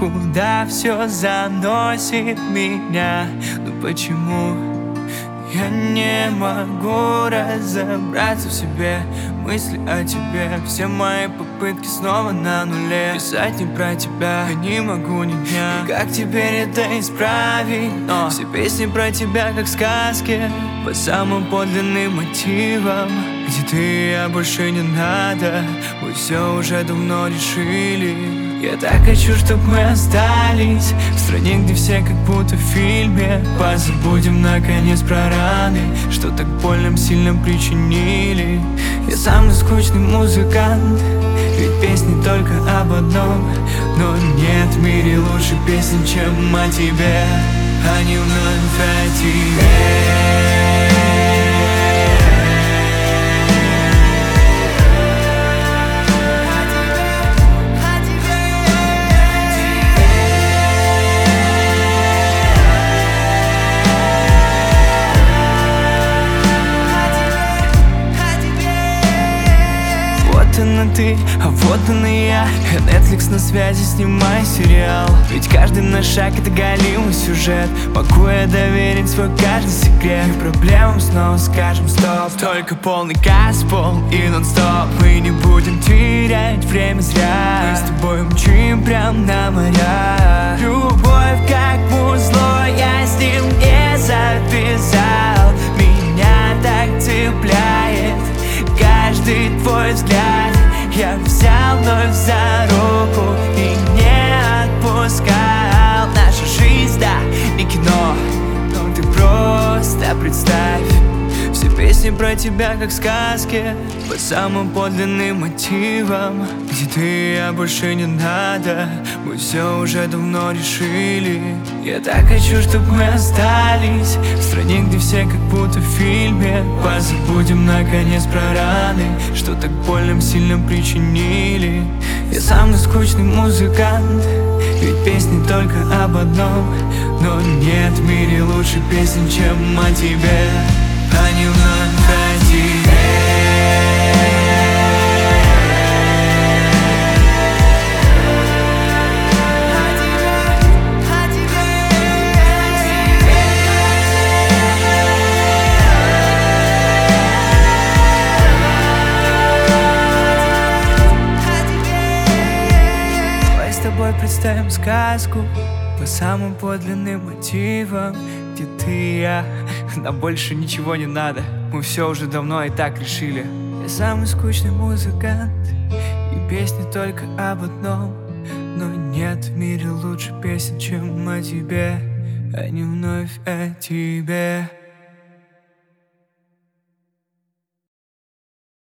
куда все заносит меня. Но почему я не могу разобраться в себе? Мысли о тебе, все мои попытки снова на нуле. Писать не про тебя, я не могу ни дня. И как теперь это исправить? Но все песни про тебя как сказки, по самым подлинным мотивам. Где ты, я больше не надо, мы все уже давно решили. Я так хочу, чтоб мы остались в стране, где все как будто в фильме. Позабудем наконец про раны, что так больно сильно причинили. Я самый скучный музыкант, ведь песни только об одном. Но нет в мире лучше песен, чем о тебе. Они вновь о тебе. Ты, а вот он и я. Netflix на связи, снимай сериал. Ведь каждый наш шаг — это галимый сюжет. Могу я доверить свой каждый секрет, и проблемам снова скажем стоп. Только полный газпол и нон-стоп. Мы не будем терять время зря. Мы с тобой мчим прям на моря. Любовь как музло, я с ним не завязал. Меня так цепляет каждый твой взгляд. Я взял вновь за руку и не отпускал. Наша жизнь, да, не кино, но ты просто представь. Все песни про тебя как сказки, по самым подлинным мотивам. Где ты, я больше не надо, мы все уже давно решили. Я так хочу, чтоб мы остались в стране, где все как будто в фильме. Позабудем наконец про раны, что так больно сильно причинили. Я самый скучный музыкант, ведь песни только об одном. Но нет в мире лучше песен, чем о тебе. Они вновь о тебе. Давай с тобой представим сказку по самым подлинным мотивам. Где ты и я, нам больше ничего не надо, мы все уже давно и так решили. Я самый скучный музыкант, и песни только об одном. Но нет в мире лучше песен, чем о тебе. Они вновь о тебе.